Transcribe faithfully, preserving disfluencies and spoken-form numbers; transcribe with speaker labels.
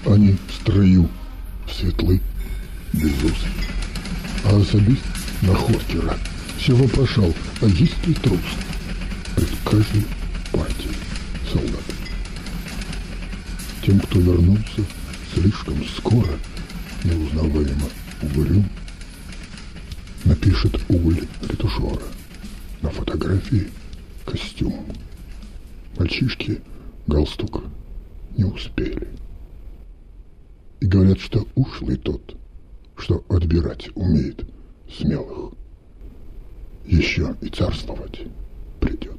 Speaker 1: Они в строю светлы, безусы. А особист на Хоркера все вопрошал, а есть ли трус? Пред каждой партией солдат. Тем, кто вернулся слишком скоро, неузнаваемо угрюм, напишет уголь ретушера, на фотографии костюм. Мальчишки галстук не успели. И говорят, что ушлый тот, что отбирать умеет смелых, еще и царствовать придет.